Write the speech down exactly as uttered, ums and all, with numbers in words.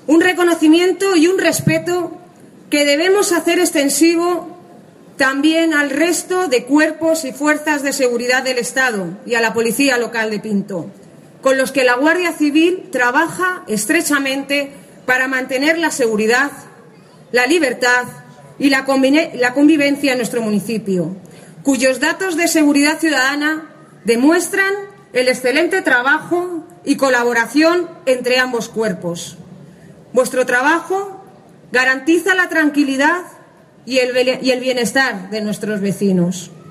Un reconocimiento y un respeto que debemos hacer extensivo también al resto de cuerpos y fuerzas de seguridad del Estado y a la Policía Local de Pinto, con los que la Guardia Civil trabaja estrechamente para mantener la seguridad, la libertad y la convivencia en nuestro municipio, cuyos datos de seguridad ciudadana demuestran el excelente trabajo y colaboración entre ambos cuerpos. Vuestro trabajo garantiza la tranquilidad y el, y el bienestar de nuestros vecinos.